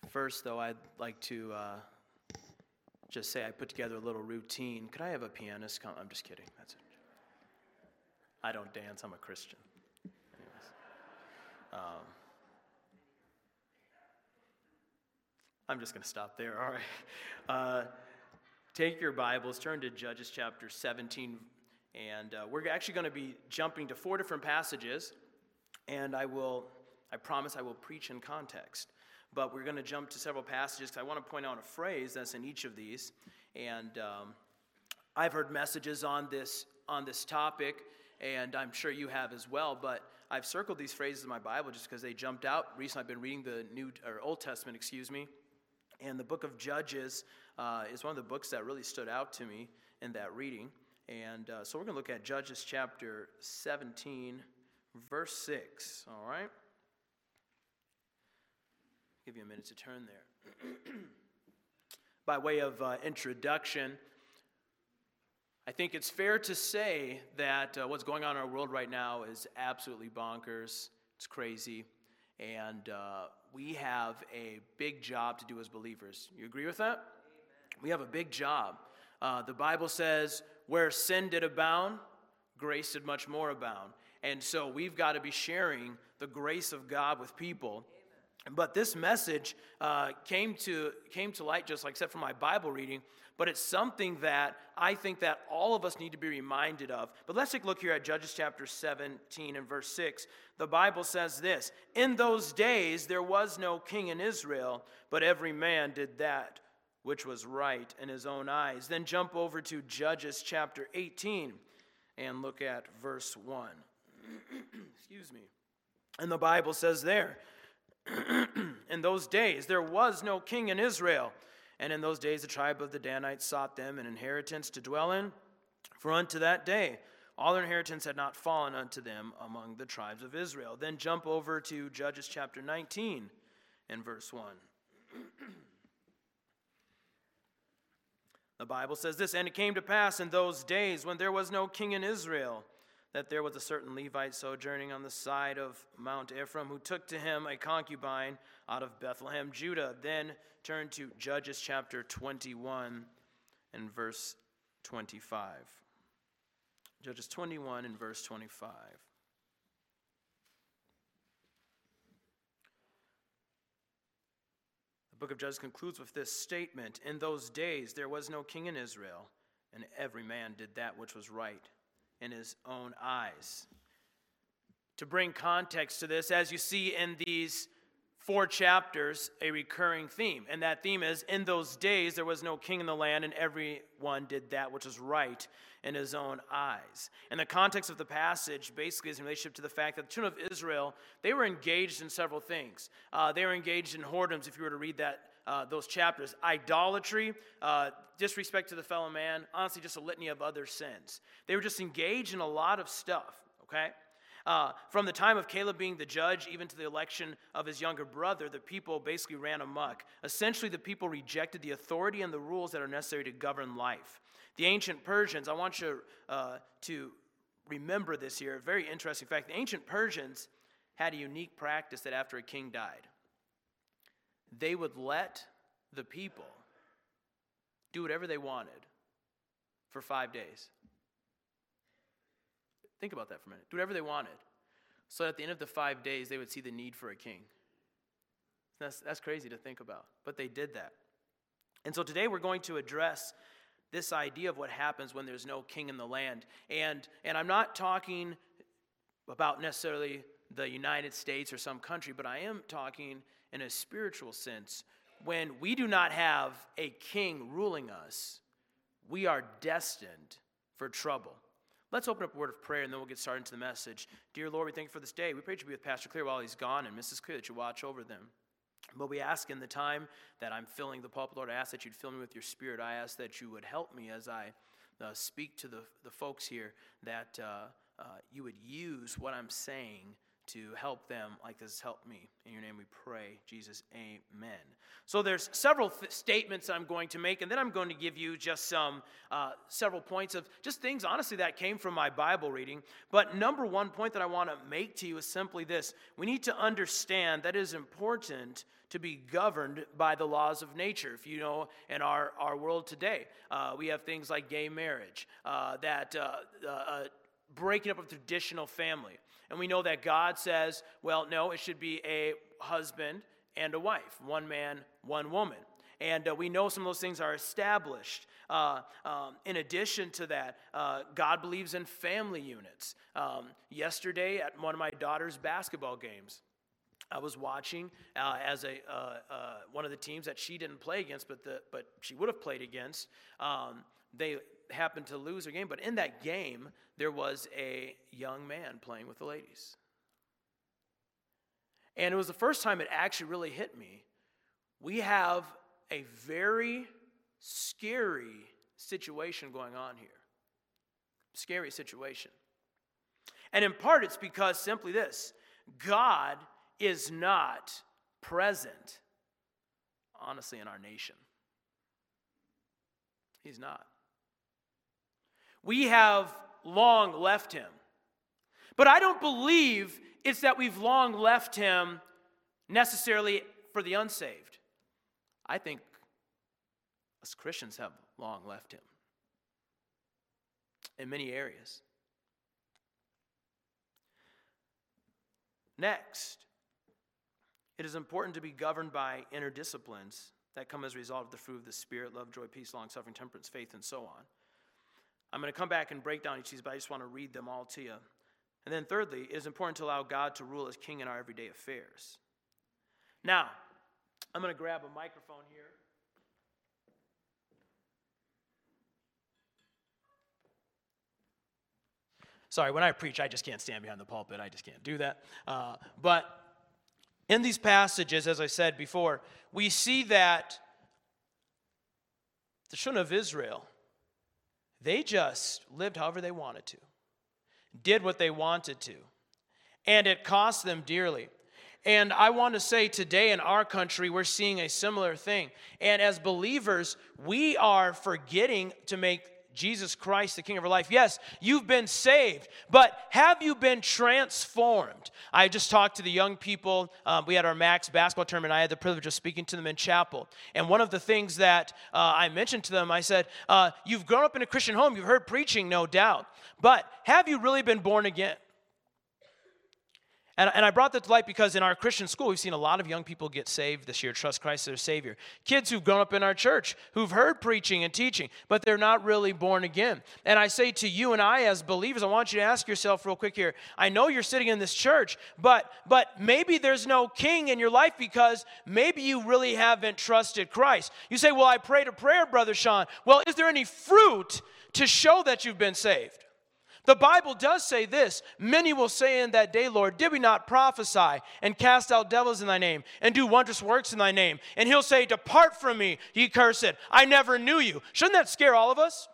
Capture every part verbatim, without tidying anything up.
First, though, I'd like to uh, just say I put together a little routine. Could I have a pianist come? I'm just kidding. That's it. I don't dance. I'm a Christian. Anyways. Um, I'm just going to stop there. All right. Uh, take your Bibles, turn to Judges chapter seventeen, and uh, we're actually going to be jumping to four different passages, and I will, I promise I will preach in context. But we're going to jump to several passages because I want to point out a phrase that's in each of these. And um, I've heard messages on this on this topic, and I'm sure you have as well. But I've circled these phrases in my Bible just because they jumped out. Recently, I've been reading the New or Old Testament, excuse me, and the book of Judges uh, is one of the books that really stood out to me in that reading. And uh, so we're going to look at Judges chapter seventeen, verse six. All right. Give you a minute to turn there. By way of uh, introduction, I think it's fair to say that uh, what's going on in our world right now is absolutely bonkers. It's crazy. And uh, we have a big job to do as believers. You agree with that? Amen. We have a big job. Uh, the Bible says, where sin did abound, grace did much more abound. And so we've got to be sharing the grace of God with people. But this message uh, came to came to light, just like I said, from my Bible reading, but it's something that I think that all of us need to be reminded of. But let's take a look here at Judges chapter seventeen and verse six. The Bible says this, "In those days there was no king in Israel, but every man did that which was right in his own eyes." Then jump over to Judges chapter eighteen and look at verse one. Excuse me. And the Bible says there, "In those days there was no king in Israel, and in those days the tribe of the Danites sought them an inheritance to dwell in, for unto that day all their inheritance had not fallen unto them among the tribes of Israel." Then jump over to Judges chapter nineteen and verse one. The Bible says this, "And it came to pass in those days when there was no king in Israel, that there was a certain Levite sojourning on the side of Mount Ephraim, who took to him a concubine out of Bethlehem, Judah." Then turn to Judges chapter twenty-one and verse twenty-five. Judges twenty-one and verse twenty-five. The book of Judges concludes with this statement, "In those days there was no king in Israel, and every man did that which was right in his own eyes." To bring context to this, as you see in these four chapters, a recurring theme. And that theme is, in those days there was no king in the land, and everyone did that which was right in his own eyes. And the context of the passage basically is in relationship to the fact that the children of Israel, they were engaged in several things. Uh, they were engaged in whoredoms, if you were to read that Uh, those chapters, idolatry, uh, disrespect to the fellow man, honestly just a litany of other sins. They were just engaged in a lot of stuff, okay? Uh, from the time of Caleb being the judge, even to the election of his younger brother, the people basically ran amok. Essentially, the people rejected the authority and the rules that are necessary to govern life. The ancient Persians, I want you uh, to remember this here, a very interesting fact. The ancient Persians had a unique practice that after a king died, they would let the people do whatever they wanted for five days. Think about that for a minute. Do whatever they wanted. So at the end of the five days, they would see the need for a king. That's, that's crazy to think about, but they did that. And so today we're going to address this idea of what happens when there's no king in the land. And, and I'm not talking about necessarily the United States or some country, but I am talking in a spiritual sense. When we do not have a king ruling us, we are destined for trouble. Let's open up a word of prayer, and then we'll get started into the message. Dear Lord, we thank you for this day. We pray that you be with Pastor Clear while he's gone, and Missus Clear, that you watch over them. But we ask in the time that I'm filling the pulpit, Lord, I ask that you'd fill me with your spirit. I ask that you would help me as I uh, speak to the, the folks here, that uh, uh, you would use what I'm saying to help them like this has helped me. In your name we pray, Jesus, amen. So there's several th- statements I'm going to make, and then I'm going to give you just some uh, several points of just things, honestly, that came from my Bible reading. But number one point that I want to make to you is simply this. We need to understand that it is important to be governed by the laws of nature. If you know, in our, our world today, uh, we have things like gay marriage, uh, that uh, uh, uh, breaking up of traditional family. And we know that God says, well, no, it should be a husband and a wife, one man, one woman. And uh, we know some of those things are established. Uh, um, in addition to that, uh, God believes in family units. Um, yesterday at one of my daughter's basketball games, I was watching uh, as a uh, uh, one of the teams that she didn't play against, but the but she would have played against. Um, they happened to lose their game, but in that game there was a young man playing with the ladies. And it was the first time it actually really hit me. We have a very scary situation going on here. Scary situation. And in part, it's because simply this: God is not present, honestly, in our nation. He's not. We have long left him. But I don't believe it's that we've long left him necessarily for the unsaved. I think us Christians have long left him in many areas. Next, it is important to be governed by inner disciplines that come as a result of the fruit of the Spirit: love, joy, peace, long-suffering, temperance, faith, and so on. I'm going to come back and break down each of these, but I just want to read them all to you. And then thirdly, it is important to allow God to rule as king in our everyday affairs. Now, I'm going to grab a microphone here. Sorry, when I preach, I just can't stand behind the pulpit. I just can't do that. Uh, but in these passages, as I said before, we see that the children of Israel, they just lived however they wanted to, did what they wanted to, and it cost them dearly. And I want to say today in our country, we're seeing a similar thing. And as believers, we are forgetting to make Jesus Christ the King of our life. Yes, you've been saved, but have you been transformed? I just talked to the young people. Um, we had our Max basketball tournament. I had the privilege of speaking to them in chapel. And one of the things that uh, I mentioned to them, I said, uh, you've grown up in a Christian home. You've heard preaching, no doubt. But have you really been born again? And, and I brought that to light because in our Christian school, we've seen a lot of young people get saved this year, trust Christ as their Savior. Kids who've grown up in our church, who've heard preaching and teaching, but they're not really born again. And I say to you and I as believers, I want you to ask yourself real quick here. I know you're sitting in this church, but, but maybe there's no king in your life because maybe you really haven't trusted Christ. You say, well, I prayed a prayer, Brother Sean. Well, is there any fruit to show that you've been saved? The Bible does say this: many will say in that day, Lord, did we not prophesy and cast out devils in thy name and do wondrous works in thy name? And he'll say, depart from me, ye cursed, I never knew you. Shouldn't that scare all of us?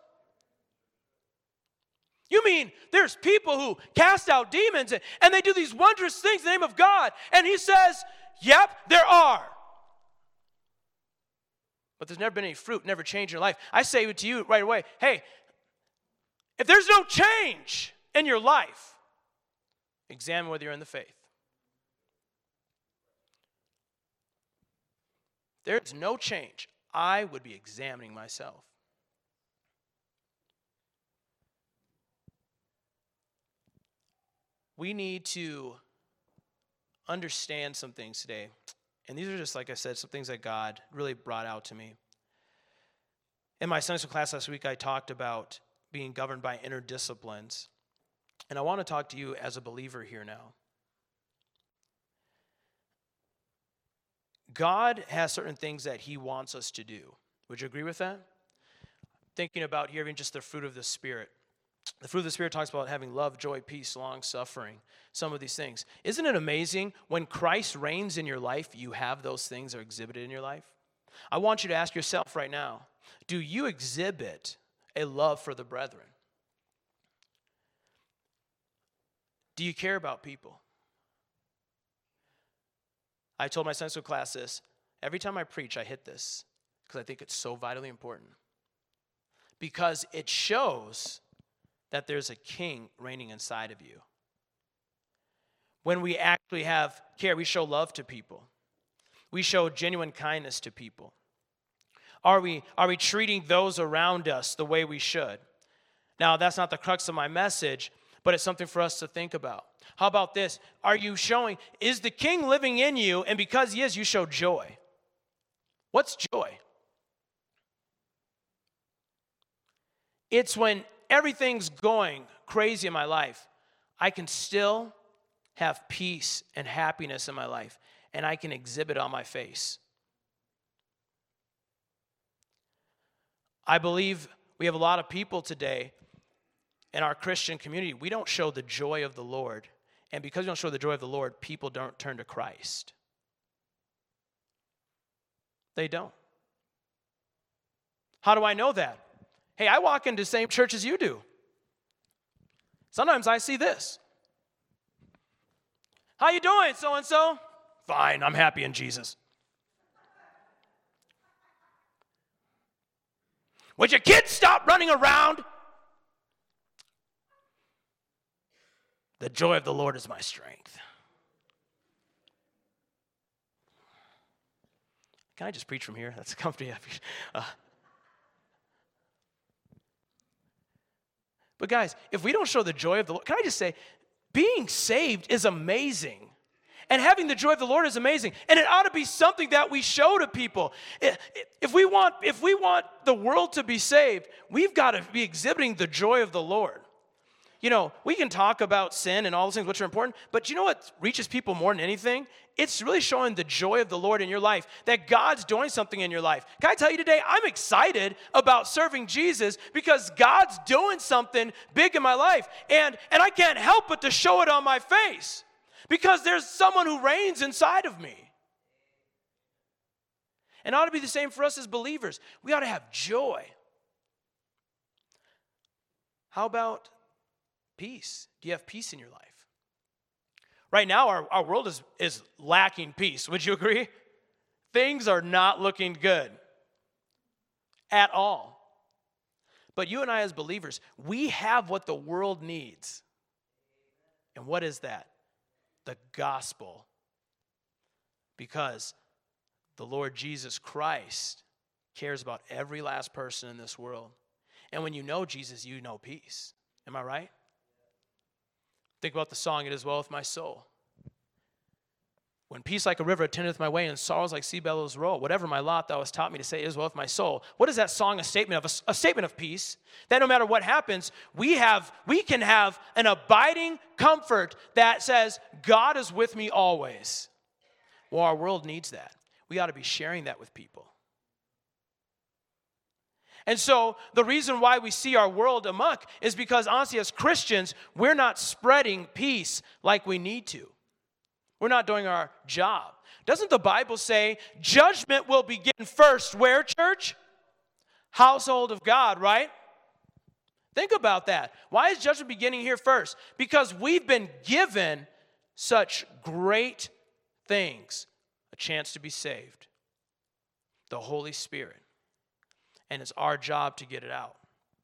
You mean there's people who cast out demons and, and they do these wondrous things in the name of God, and he says, yep, there are. But there's never been any fruit, never changed in your life. I say to you right away, hey, if there's no change in your life, examine whether you're in the faith. If there's no change, I would be examining myself. We need to understand some things today. And these are just, like I said, some things that God really brought out to me. In my Sunday school class last week, I talked about being governed by inner disciplines. And I want to talk to you as a believer here now. God has certain things that he wants us to do. Would you agree with that? Thinking about here even just the fruit of the Spirit. The fruit of the Spirit talks about having love, joy, peace, long-suffering, some of these things. Isn't it amazing when Christ reigns in your life, you have those things that are exhibited in your life? I want you to ask yourself right now, do you exhibit a love for the brethren? Do you care about people? I told my Sunday school class this. every time I preach, I hit this because I think it's so vitally important. Because it shows that there's a king reigning inside of you. When we actually have care, we show love to people. We show genuine kindness to people. Are we, are we treating those around us the way we should? Now, that's not the crux of my message, but it's something for us to think about. How about this? Are you showing, is the king living in you, and because he is, you show joy? What's joy? It's when everything's going crazy in my life, I can still have peace and happiness in my life, and I can exhibit on my face. I believe we have a lot of people today in our Christian community, we don't show the joy of the Lord. And because we don't show the joy of the Lord, people don't turn to Christ. They don't. How do I know that? Hey, I walk into the same church as you do. Sometimes I see this. How you doing, so-and-so? Fine, I'm happy in Jesus. Would your kids stop running around? The joy of the Lord is my strength. Can I just preach from here? That's a company. Uh, but guys, if we don't show the joy of the Lord, can I just say, being saved is amazing. And having the joy of the Lord is amazing. And it ought to be something that we show to people. If we want, if we want the world to be saved, we've got to be exhibiting the joy of the Lord. You know, we can talk about sin and all those things which are important, but you know what reaches people more than anything? It's really showing the joy of the Lord in your life, that God's doing something in your life. Can I tell you today, I'm excited about serving Jesus because God's doing something big in my life, and, and I can't help but to show it on my face because there's someone who reigns inside of me. And it ought to be the same for us as believers. We ought to have joy. How about peace? Do you have peace in your life? Right now, our, our world is, is lacking peace. Would you agree? Things are not looking good at all. But you and I as believers, we have what the world needs. And what is that? The gospel. Because the Lord Jesus Christ cares about every last person in this world. And when you know Jesus, you know peace. Am I right? Think about the song, It Is Well With My Soul. When peace like a river attendeth my way and sorrows like sea billows roll, whatever my lot thou hast taught me to say, it is well with my soul. What is that song a statement of? A, a statement of peace. That no matter what happens, we have, we can have an abiding comfort that says, God is with me always. Well, our world needs that. We ought to be sharing that with people. And so the reason why we see our world amok is because, honestly, as Christians, we're not spreading peace like we need to. We're not doing our job. Doesn't the Bible say judgment will begin first where, church? Household of God, right? Think about that. Why is judgment beginning here first? Because we've been given such great things. A chance to be saved. The Holy Spirit. And it's our job to get it out.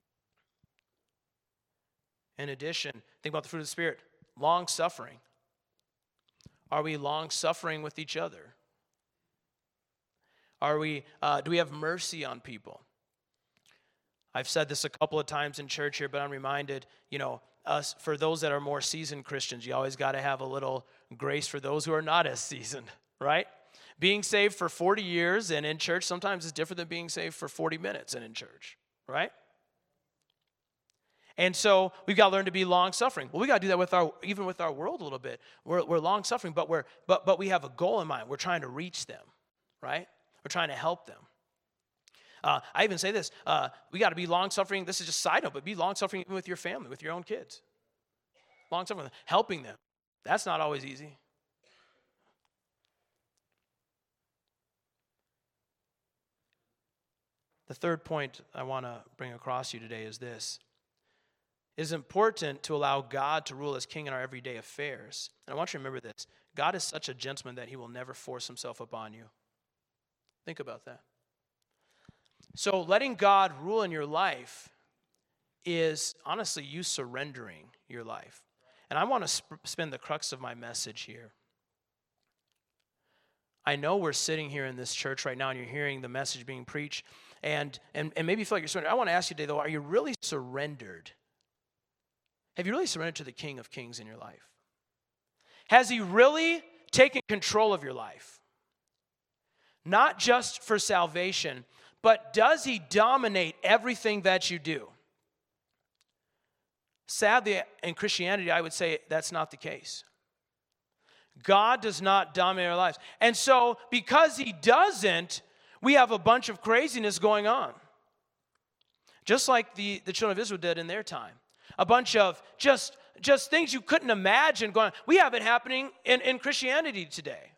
In addition, think about the fruit of the Spirit. Long-suffering. Are we long-suffering with each other? Are we, uh, do we have mercy on people? I've said this a couple of times in church here, but I'm reminded, you know, us, for those that are more seasoned Christians, you always got to have a little grace for those who are not as seasoned, right? Being saved for forty years and in church sometimes is different than being saved for forty minutes and in church, right? And so we've got to learn to be long-suffering. Well, we got to do that with our, even with our world a little bit. We're, we're long-suffering, but we're but but we have a goal in mind. We're trying to reach them, right? We're trying to help them. Uh, I even say this: uh, we got to be long-suffering. This is just a side note, but be long-suffering even with your family, with your own kids. Long-suffering, helping them. That's not always easy. The third point I want to bring across you today is this. It is important to allow God to rule as king in our everyday affairs. And I want you to remember this. God is such a gentleman that he will never force himself upon you. Think about that. So letting God rule in your life is honestly you surrendering your life. And I want to sp- spend the crux of my message here. I know we're sitting here in this church right now and you're hearing the message being preached, and, and, and maybe you feel like you're surrendered. I want to ask you today, though, are you really surrendered? Have you really surrendered to the King of Kings in your life? Has he really taken control of your life? Not just for salvation, but does he dominate everything that you do? Sadly, in Christianity, I would say that's not the case. God does not dominate our lives. And so, because he doesn't, we have a bunch of craziness going on. Just like the, the children of Israel did in their time. A bunch of just, just things you couldn't imagine going on. We have it happening in, in Christianity today.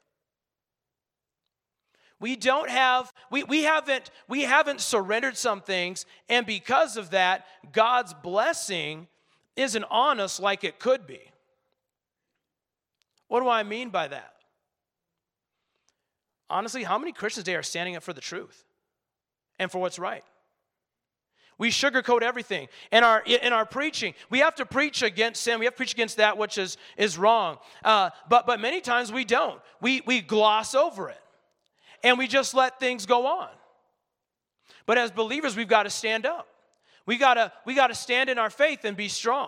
We don't have, we, we haven't, we haven't surrendered some things, and because of that, God's blessing isn't on us like it could be. What do I mean by that? Honestly, how many Christians today are standing up for the truth and for what's right? We sugarcoat everything. In our, in our preaching, we have to preach against sin. We have to preach against that which is, is wrong. Uh, but, but many times we don't. We, we gloss over it. And we just let things go on. But as believers, we've got to stand up. We gotta, we got to stand in our faith and be strong.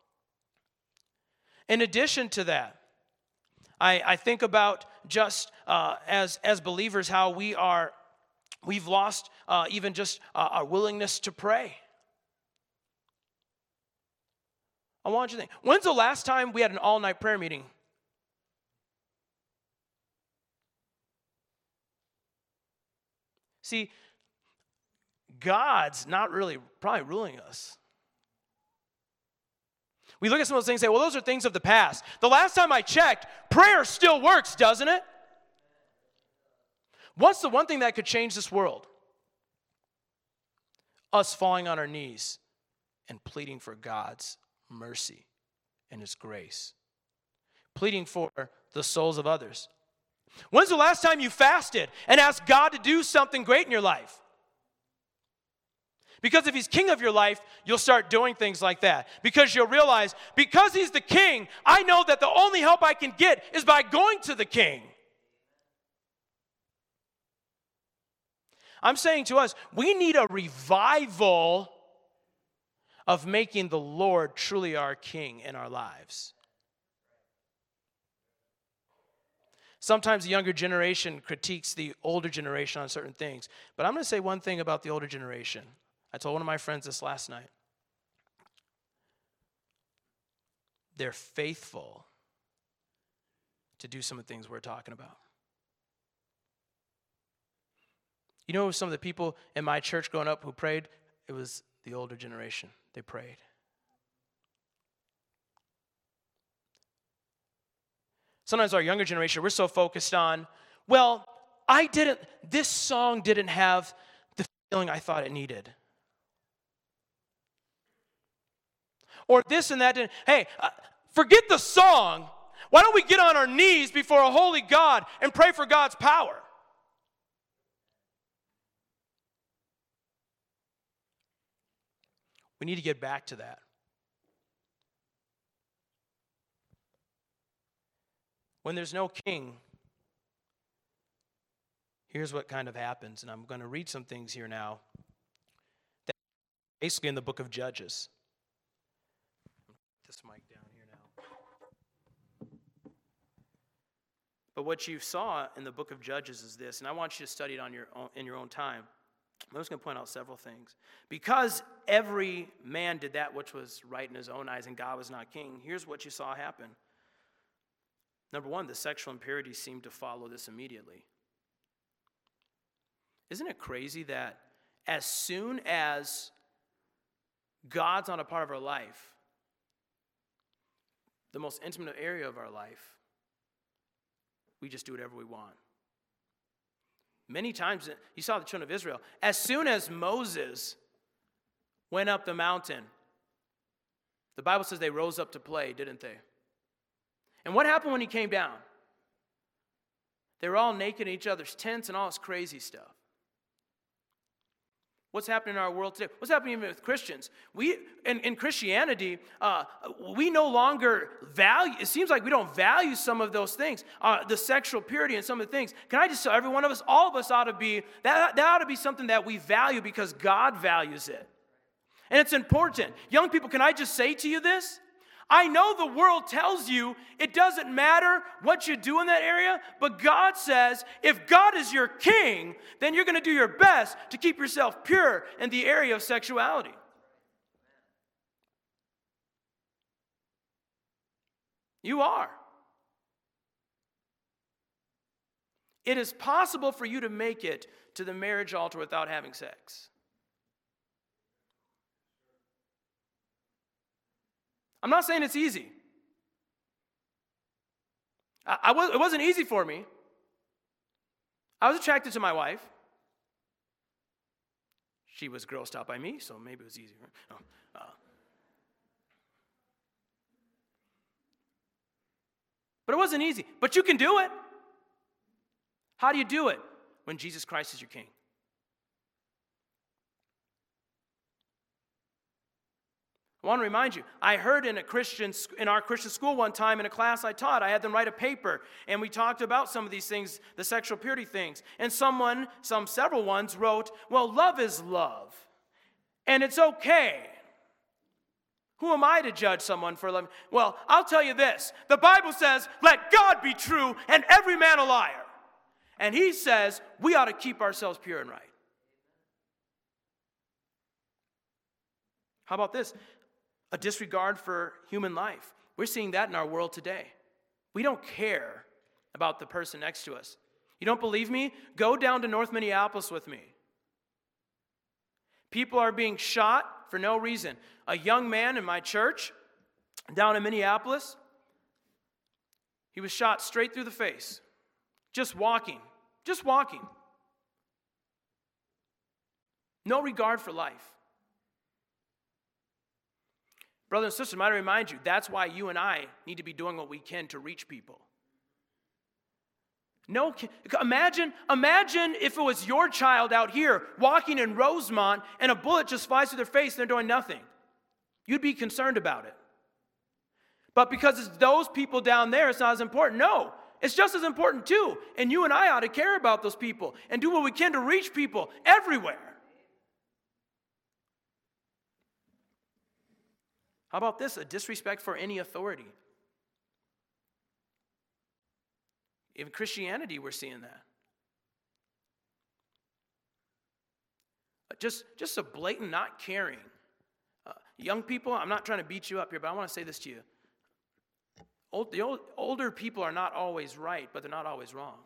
In addition to that, I, I think about just uh, as, as believers how we are, we've lost uh, even just uh, our willingness to pray. I want you to think, when's the last time we had an all-night prayer meeting? See, God's not really probably ruling us. We look at some of those things and say, well, those are things of the past. The last time I checked, prayer still works, doesn't it? What's the one thing that could change this world? Us falling on our knees and pleading for God's mercy and his grace. Pleading for the souls of others. When's the last time you fasted and asked God to do something great in your life? Because if he's king of your life, you'll start doing things like that. Because you'll realize, because he's the king, I know that the only help I can get is by going to the king. I'm saying to us, we need a revival of making the Lord truly our king in our lives. Sometimes the younger generation critiques the older generation on certain things. But I'm going to say one thing about the older generation. I told one of my friends this last night. They're faithful to do some of the things we're talking about. You know some of the people in my church growing up who prayed? It was the older generation. They prayed. Sometimes our younger generation, we're so focused on, well, I didn't, this song didn't have the feeling I thought it needed. Or this and that didn't. Hey, uh, forget the song. Why don't we get on our knees before a holy God and pray for God's power? We need to get back to that. When there's no king, here's what kind of happens. And I'm going to read some things here now. That's basically in the book of Judges. This mic down here now. But what you saw in the book of Judges is this, and I want you to study it on your own, in your own time. I'm just going to point out several things. Because every man did that which was right in his own eyes, and God was not king, here's what you saw happen. Number one, the sexual impurity seemed to follow this immediately. Isn't it crazy that as soon as God's not a part of our life, the most intimate area of our life, we just do whatever we want. Many times, you saw the children of Israel, as soon as Moses went up the mountain, the Bible says they rose up to play, didn't they? And what happened when he came down? They were all naked in each other's tents and all this crazy stuff. What's happening in our world today? What's happening even with Christians? We, in, in Christianity, uh, we no longer value, it seems like we don't value some of those things, uh, the sexual purity and some of the things. Can I just tell every one of us, all of us ought to be, that, that ought to be something that we value because God values it. And it's important. Young people, can I just say to you this? I know the world tells you it doesn't matter what you do in that area, but God says if God is your king, then you're going to do your best to keep yourself pure in the area of sexuality. You are. It is possible for you to make it to the marriage altar without having sex. I'm not saying it's easy. I, I was, it wasn't easy for me. I was attracted to my wife. She was grossed out by me, so maybe it was easier. Oh, uh. But it wasn't easy. But you can do it. How do you do it? When Jesus Christ is your king. I want to remind you, I heard in a Christian in our Christian school one time in a class I taught, I had them write a paper, and we talked about some of these things, the sexual purity things. And someone, some several ones wrote, well, love is love, and it's okay. Who am I to judge someone for loving? Well, I'll tell you this. The Bible says, let God be true and every man a liar. And he says, we ought to keep ourselves pure and right. How about this? A disregard for human life. We're seeing that in our world today. We don't care about the person next to us. You don't believe me? Go down to North Minneapolis with me. People are being shot for no reason. A young man in my church down in Minneapolis, he was shot straight through the face. Just walking. Just walking. No regard for life. Brothers and sisters, I want to remind you, that's why you and I need to be doing what we can to reach people. No, imagine, imagine if it was your child out here walking in Rosemont and a bullet just flies through their face and they're doing nothing. You'd be concerned about it. But because it's those people down there, it's not as important. No, it's just as important too. And you and I ought to care about those people and do what we can to reach people everywhere. How about this? A disrespect for any authority. In Christianity, we're seeing that. Just, just a blatant not caring. Uh, young people, I'm not trying to beat you up here, but I want to say this to you. Old, the old, older people are not always right, but they're not always wrong.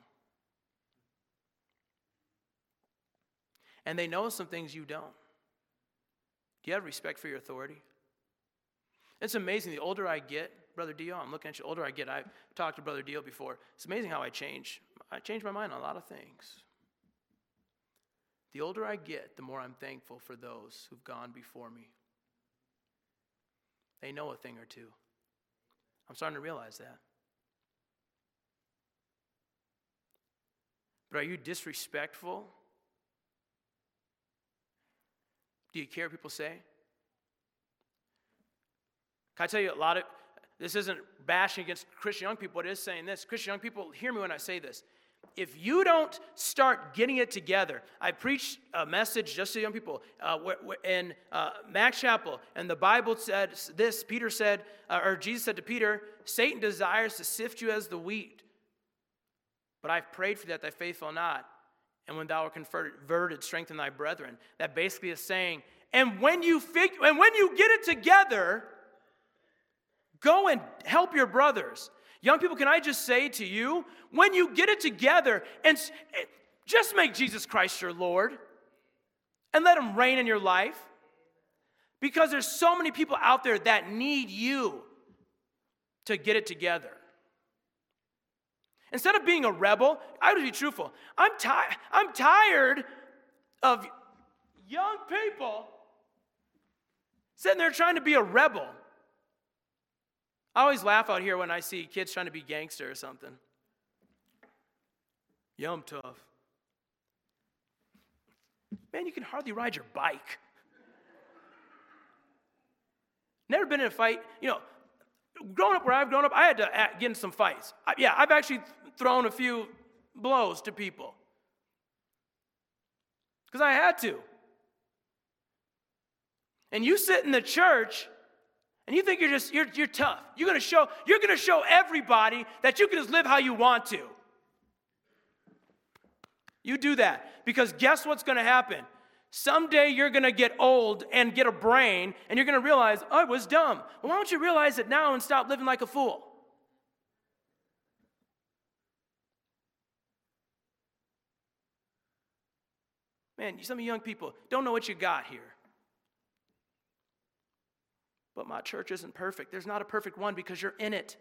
And they know some things you don't. Do you have respect for your authority? It's amazing. The older I get, Brother Dio, I'm looking at you, the older I get, I've talked to Brother Dio before. It's amazing how I change. I change my mind on a lot of things. The older I get, the more I'm thankful for those who've gone before me. They know a thing or two. I'm starting to realize that. But are you disrespectful? Do you care what people say? Can I tell you a lot of, this isn't bashing against Christian young people, but it is saying this. Christian young people, hear me when I say this. If you don't start getting it together, I preached a message just to young people uh, in uh, Max Chapel, and the Bible said this, Peter said, uh, or Jesus said to Peter, Satan desires to sift you as the wheat, but I've prayed for that thy faith fail not, and when thou art converted, strengthen thy brethren. That basically is saying, and when you fig- and when you get it together, go and help your brothers. Young people, can I just say to you, when you get it together, and just make Jesus Christ your Lord, and let him reign in your life, because there's so many people out there that need you to get it together. Instead of being a rebel, I would be truthful. I'm tired. I'm tired of young people sitting there trying to be a rebel. I always laugh out here when I see kids trying to be gangster or something. Yeah, I'm tough. Man, you can hardly ride your bike. Never been in a fight. You know, growing up where I've grown up, I had to get in some fights. I, yeah, I've actually thrown a few blows to people. Because I had to. And you sit in the church and you think you're just you're you're tough. You're gonna show, you're gonna show everybody that you can just live how you want to. You do that. Because guess what's gonna happen? Someday you're going to get old and get a brain, and you're going to realize, oh, I was dumb. Well, why don't you realize it now and stop living like a fool? Man, some of you young people don't know what you got here. But my church isn't perfect. There's not a perfect one because you're in it.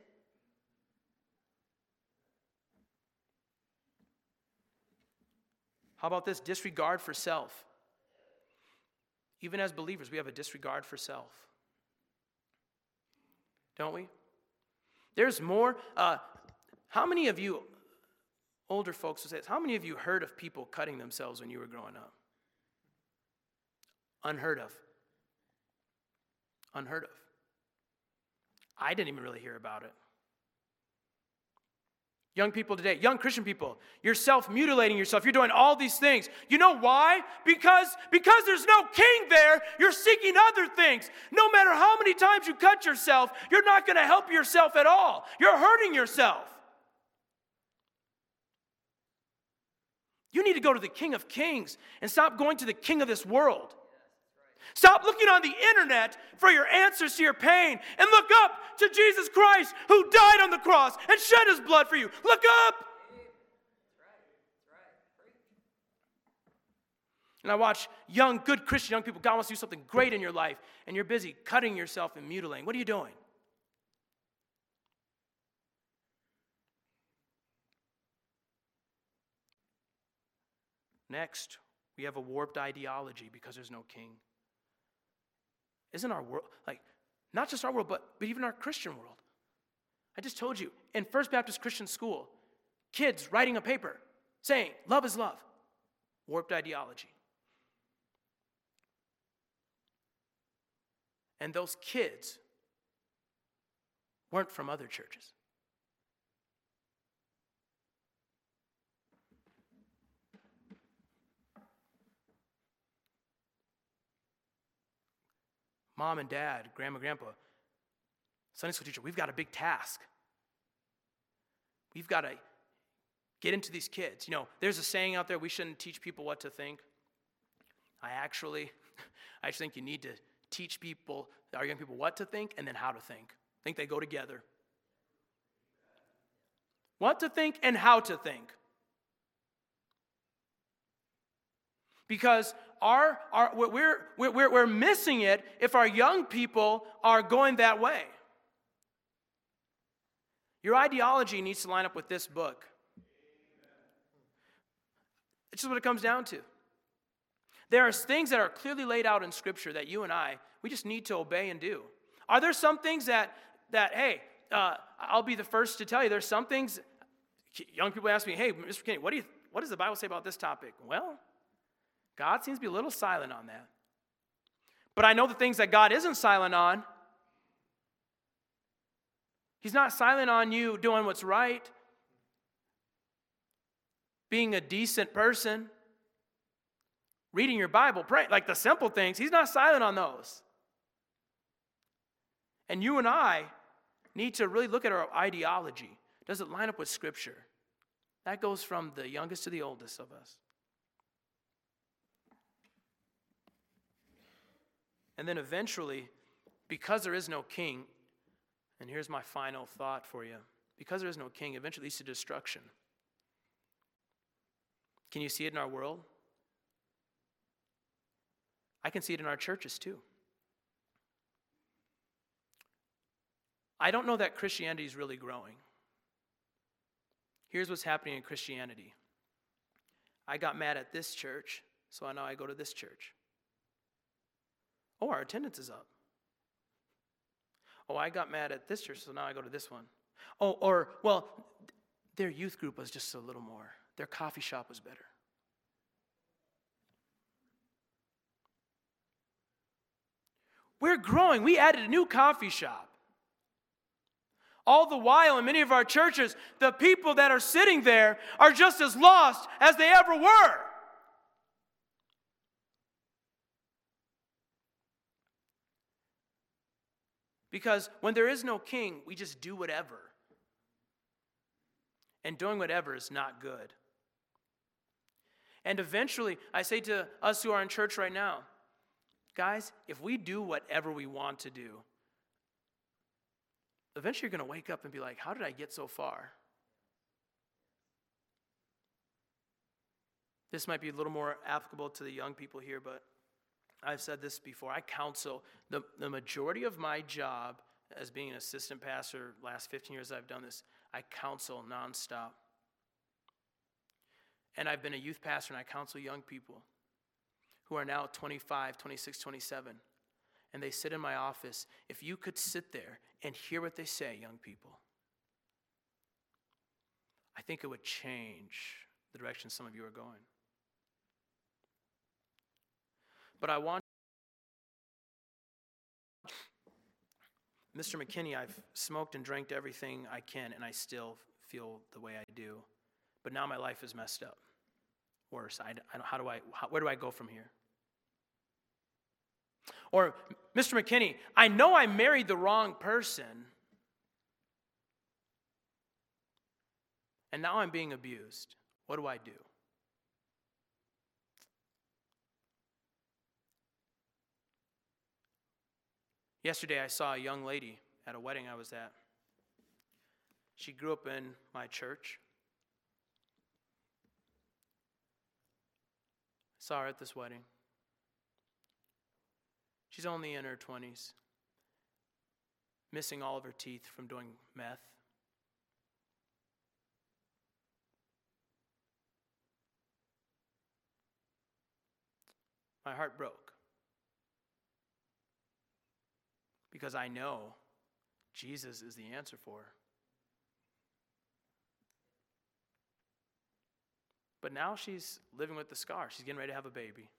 How about this? Disregard for self. Even as believers, we have a disregard for self. Don't we? There's more. Uh, how many of you, older folks will say this, how many of you heard of people cutting themselves when you were growing up? Unheard of. Unheard of. I didn't even really hear about it. Young people today, young Christian people, you're self-mutilating yourself. You're doing all these things. You know why? Because, because there's no king there, you're seeking other things. No matter how many times you cut yourself, you're not going to help yourself at all. You're hurting yourself. You need to go to the King of Kings and stop going to the king of this world. Stop looking on the internet for your answers to your pain and look up to Jesus Christ who died on the cross and shed his blood for you. Look up. And I watch young, good Christian young people. God wants to do something great in your life, and you're busy cutting yourself and mutilating. What are you doing? Next, we have a warped ideology because there's no king. Isn't our world, like, not just our world, but, but even our Christian world. I just told you, in First Baptist Christian School, kids writing a paper saying, love is love. Warped ideology. And those kids weren't from other churches. Mom and dad, grandma, grandpa, Sunday school teacher, we've got a big task. We've got to get into these kids. You know, there's a saying out there, we shouldn't teach people what to think. I actually, I just think you need to teach people, our young people, what to think and then how to think. I think they go together. What to think and how to think. Because our, our we're, we're, we're missing it if our young people are going that way. Your ideology needs to line up with this book. It's just what it comes down to. There are things that are clearly laid out in Scripture that you and I, we just need to obey and do. Are there some things that, that hey, uh, I'll be the first to tell you, there's some things, young people ask me, hey, Mister Kenny, what do you, what does the Bible say about this topic? Well, God seems to be a little silent on that. But I know the things that God isn't silent on. He's not silent on you doing what's right, being a decent person, reading your Bible, praying, like the simple things. He's not silent on those. And you and I need to really look at our ideology. Does it line up with Scripture? That goes from the youngest to the oldest of us. And then eventually, because there is no king, and here's my final thought for you. Because there is no king, eventually leads to destruction. Can you see it in our world? I can see it in our churches too. I don't know that Christianity is really growing. Here's what's happening in Christianity. I got mad at this church, so I know I go to this church. Oh, our attendance is up. Oh, I got mad at this church, so now I go to this one. Oh, or, well, their youth group was just a little more. their coffee shop was better. We're growing. We added a new coffee shop. All the while, in many of our churches, the people that are sitting there are just as lost as they ever were. Because when there is no king, we just do whatever. And doing whatever is not good. And eventually, I say to us who are in church right now, guys, if we do whatever we want to do, eventually you're going to wake up and be like, how did I get so far? This might be a little more applicable to the young people here, but I've said this before. I counsel. The, the majority of my job as being an assistant pastor, last fifteen years I've done this, I counsel nonstop. And I've been a youth pastor and I counsel young people who are now twenty-five, twenty-six, twenty-seven. And they sit in my office. If you could sit there and hear what they say, young people, I think it would change the direction some of you are going. But I want, Mister McKinney, I've smoked and drank everything I can, and I still feel the way I do. But now my life is messed up. Worse. I, I, how do I, how, where do I go from here? Or, Mister McKinney, I know I married the wrong person, and now I'm being abused. What do I do? Yesterday, I saw a young lady at a wedding I was at. She grew up in my church. I saw her at this wedding. She's only in her twenties, missing all of her teeth from doing meth. My heart broke because I know Jesus is the answer for her. But now she's living with the scar. She's getting ready to have a baby.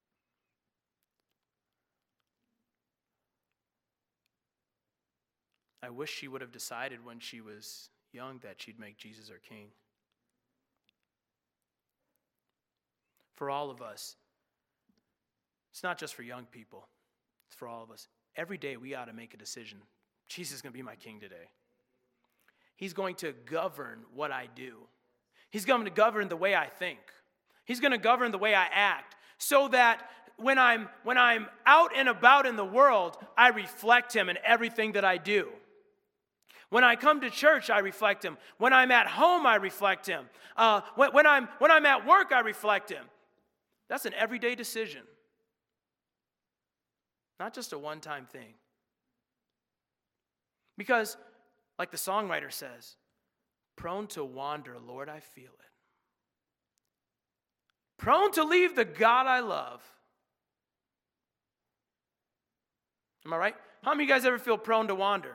I wish she would have decided when she was young that she'd make Jesus her king. For all of us, it's not just for young people, it's for all of us. Every day we ought to make a decision. Jesus is going to be my king today. He's going to govern what I do. He's going to govern the way I think. He's going to govern the way I act so that when I'm, when I'm out and about in the world, I reflect him in everything that I do. When I come to church, I reflect him. When I'm at home, I reflect him. Uh, when, when, I'm, when I'm at work, I reflect him. That's an everyday decision. Not just a one-time thing. Because, like the songwriter says, prone to wander, Lord, I feel it. Prone to leave the God I love. Am I right? How many of you guys ever feel prone to wander?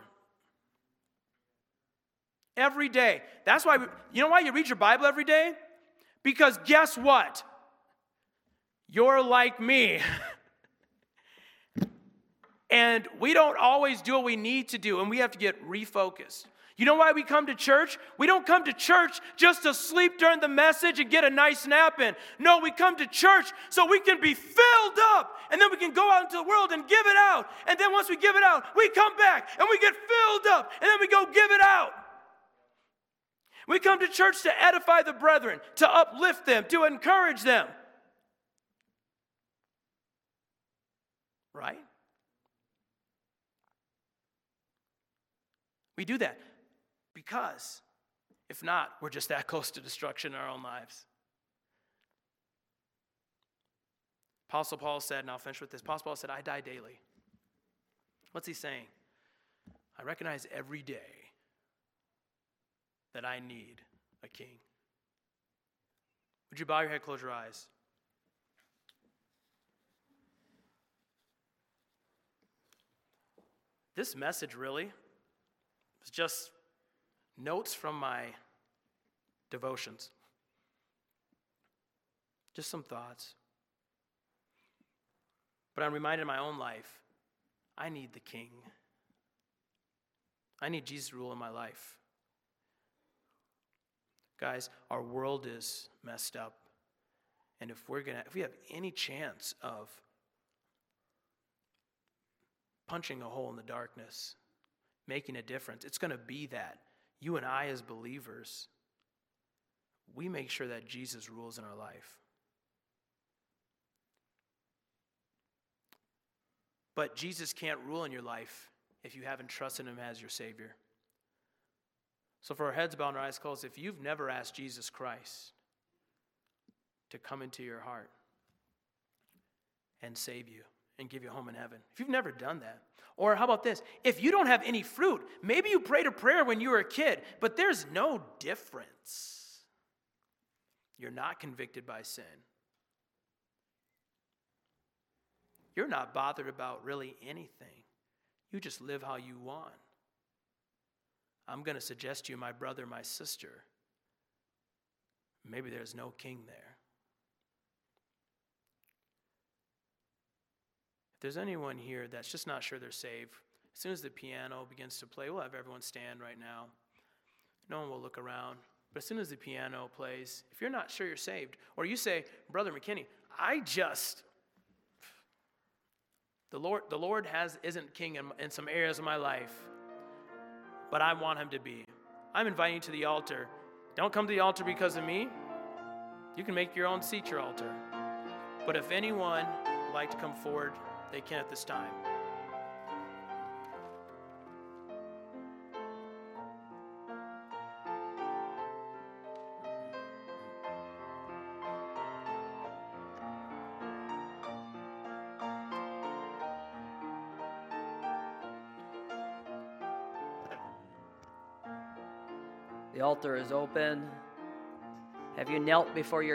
Every day. That's why, we, you know why you read your Bible every day? Because guess what? You're like me. And we don't always do what we need to do, and we have to get refocused. You know why we come to church? We don't come to church just to sleep during the message and get a nice nap in. No, we come to church so we can be filled up, and then we can go out into the world and give it out. And then once we give it out, we come back and we get filled up, and then we go give it out. We come to church to edify the brethren, to uplift them, to encourage them. Right? We do that because, if not, we're just that close to destruction in our own lives. Apostle Paul said, and I'll finish with this, Apostle Paul said, I die daily. What's he saying? I recognize every day that I need a king. Would you bow your head, close your eyes? This message really was just notes from my devotions. Just some thoughts. But I'm reminded in my own life, I need the King. I need Jesus to rule in my life. Guys, our world is messed up. And if we're gonna, if we have any chance of punching a hole in the darkness, making a difference, it's going to be that you and I as believers, we make sure that Jesus rules in our life. But Jesus can't rule in your life if you haven't trusted him as your Savior. So for our heads bowed and our eyes closed, if you've never asked Jesus Christ to come into your heart and save you and give you a home in heaven, if you've never done that, or how about this? If you don't have any fruit, maybe you prayed a prayer when you were a kid, but there's no difference. You're not convicted by sin. You're not bothered about really anything. You just live how you want. I'm going to suggest to you, my brother, my sister, maybe there's no king there. If there's anyone here that's just not sure they're saved, as soon as the piano begins to play, we'll have everyone stand right now. No one will look around. But as soon as the piano plays, if you're not sure you're saved, or you say, Brother McKinney, I just... The Lord, the Lord has isn't king in, in some areas of my life, but I want him to be. I'm inviting you to the altar. Don't come to the altar because of me. You can make your own seat your altar. But if anyone would like to come forward, they can at this time. The altar is open. Have you knelt before your